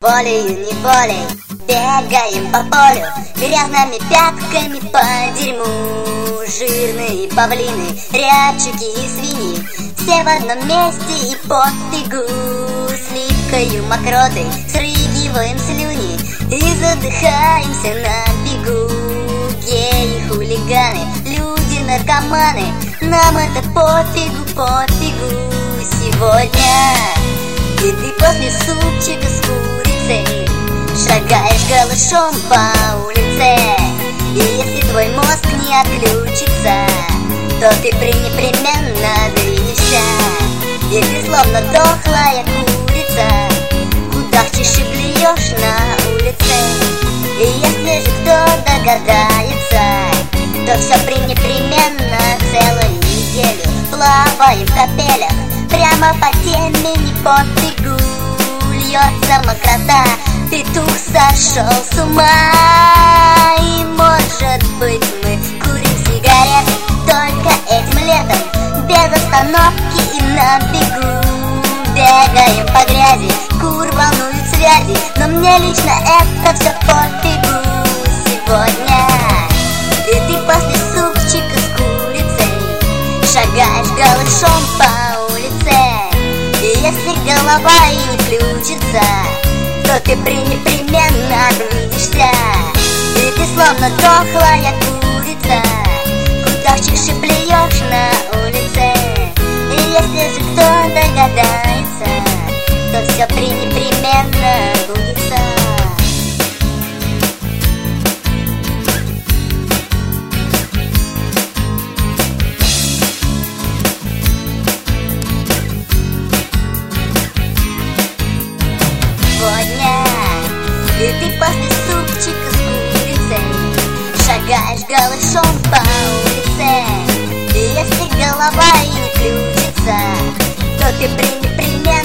Волею-неволей бегаем по полю, грязными пятками по дерьму. Жирные павлины, рябчики и свиньи, все в одном месте и пофигу. Сливкою мокротой срыгиваем слюни и задыхаемся на бегу. Геи, хулиганы, люди, наркоманы, нам это пофигу, пофигу. Сегодня и ты после супчика с курицей шагаешь голышом по улице. И если твой мозг не отключится, то ты пренепременно двинешься. И ты словно дохлая курица кудахчешь и блюешь на улице. И если же кто догадается, то все пренепременно целую неделю плаваем в капелях прямо по темени, пофигу. Льется мокрота, петух сошел с ума. И может быть мы курим сигареты только этим летом, без остановки и на бегу. Бегаем по грязи, кур волнуют связи, но мне лично это все пофигу. Сегодня и ты после супчика с курицей шагаешь голышом по улице. И если голова и не включится, то ты пренепременно обидишься. И ты словно дохлая курица кудахчешь и плюешь на улице. И если же кто догадается, то все пренепременно сбудется. Сегодня и ты после супчика с курицей шагаешь голышом по улице. И если голова и не включится, то ты пренепременно